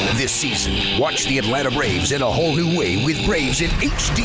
This season, watch the Atlanta Braves in a whole new way with Braves in HD.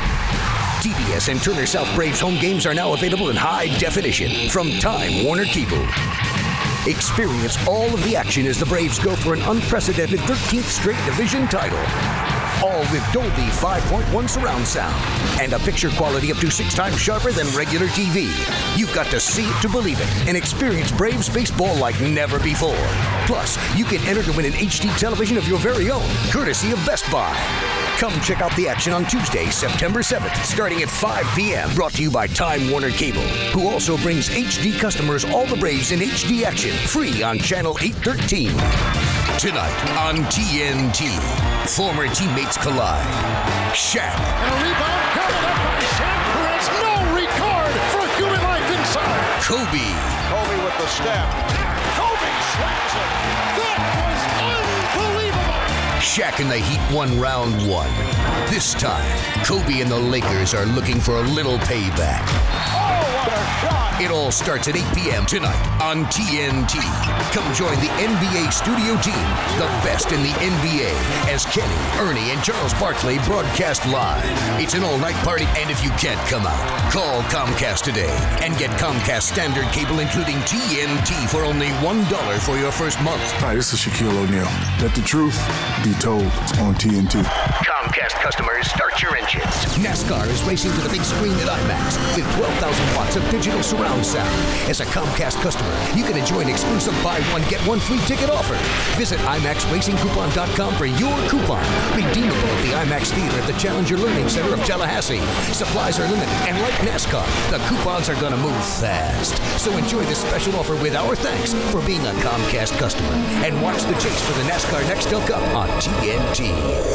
TBS and Turner South Braves home games are now available in high definition from Time Warner Cable. Experience all of the action as the Braves go for an unprecedented 13th straight division title. All with Dolby 5.1 surround sound and a picture quality up to 6 times sharper than regular TV. You've got to see it to believe it and experience Braves baseball like never before. Plus, you can enter to win an HD television of your very own, courtesy of Best Buy. Come check out the action on Tuesday, September 7th, starting at 5 p.m. Brought to you by Time Warner Cable, who also brings HD customers all the Braves in HD action, free on Channel 813. Tonight on TNT, former teammates collide. Shaq. And a rebound covered up by Shaq, who has no regard for human life inside. Kobe. Kobe with the step. Kobe slams it. That was unbelievable. Shaq and the Heat won round 1. This time, Kobe and the Lakers are looking for a little payback. Oh, what a shot. It all starts at 8 p.m. tonight on TNT. Come join the NBA studio team, the best in the NBA, as Kenny, Ernie, and Charles Barkley broadcast live. It's an all-night party, and if you can't come out, call Comcast today and get Comcast standard cable, including TNT, for only $1 for your first month. Hi, this is Shaquille O'Neal. Let the truth be told on TNT. Comcast customers, start your engines. NASCAR is racing to the big screen at IMAX with 12,000 watts of digital surround sound. As a Comcast customer, you can enjoy an exclusive buy one, get one free ticket offer. Visit IMAXRacingCoupon.com for your coupon. Redeemable at the IMAX Theater at the Challenger Learning Center of Tallahassee. Supplies are limited, and like NASCAR, the coupons are going to move fast. So enjoy this special offer with our thanks for being a Comcast customer. And watch the chase for the NASCAR Nextel Cup on TNT.